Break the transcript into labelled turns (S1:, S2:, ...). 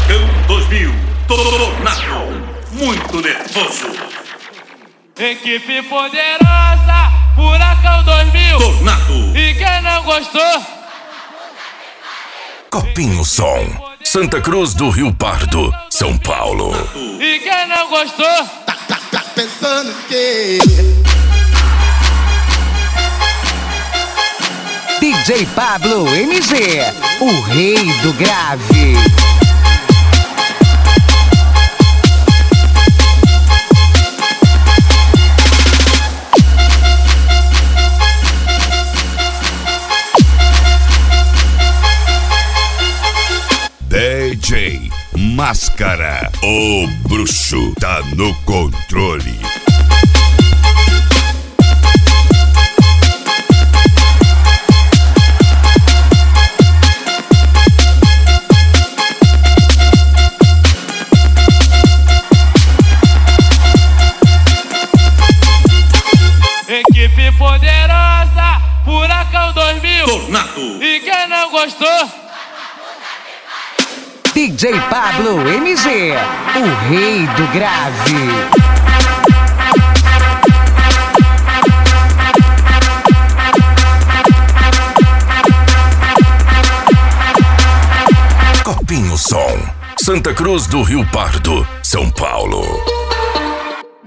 S1: Furacão 2000, Tornado, muito nervoso.
S2: Equipe poderosa, Furacão 2000,
S1: Tornado.
S2: E quem não gostou?
S3: Copinho Som, Santa Cruz do Rio Pardo, São Paulo.
S2: E quem não gostou?
S4: Tá pensando que...
S5: DJ Pablo MG, o rei do grave.
S3: DJ Máscara, o bruxo tá no controle.
S2: Equipe poderosa, Furacão 2000,
S1: Tornado.
S2: E quem não gostou?
S5: DJ Pablo MG, o rei do grave.
S3: Copinho Som, Santa Cruz do Rio Pardo, São Paulo.